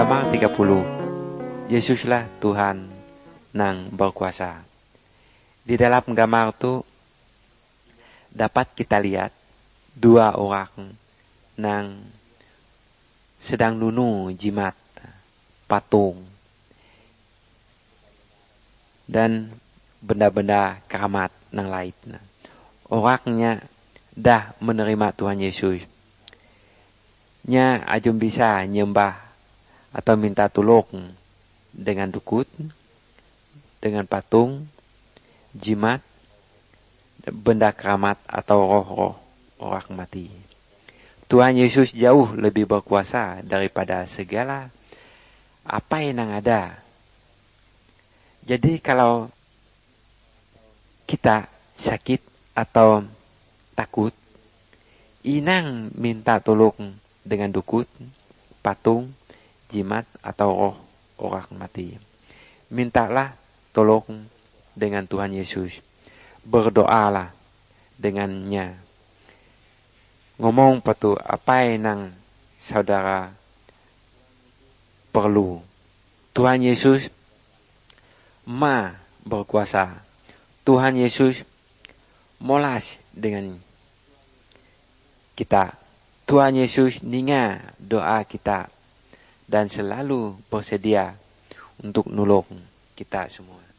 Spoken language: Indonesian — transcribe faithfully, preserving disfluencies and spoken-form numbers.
Gambar tiga puluh. Yesuslah Tuhan nang berkuasa. Di dalam gambar itu dapat kita lihat dua orang nang sedang nunu jimat patung dan benda-benda keramat nang lain. Orangnya dah menerima Tuhan Yesus. Nya ajum bisa nyembah atau minta tolong dengan dukun, dengan patung, jimat, benda keramat atau roh-roh orang mati. Tuhan Yesus jauh lebih berkuasa daripada segala apa yang ada. Jadi kalau kita sakit atau takut, inang minta tolong dengan dukun, patung, jimat atau roh orang mati. Mintalah tolong dengan Tuhan Yesus. Berdoalah dengannya. Ngomong patu apa yang saudara perlu. Tuhan Yesus ma berkuasa. Tuhan Yesus molas dengan kita. Tuhan Yesus ninga doa kita dan selalu bersedia untuk nolong kita semua.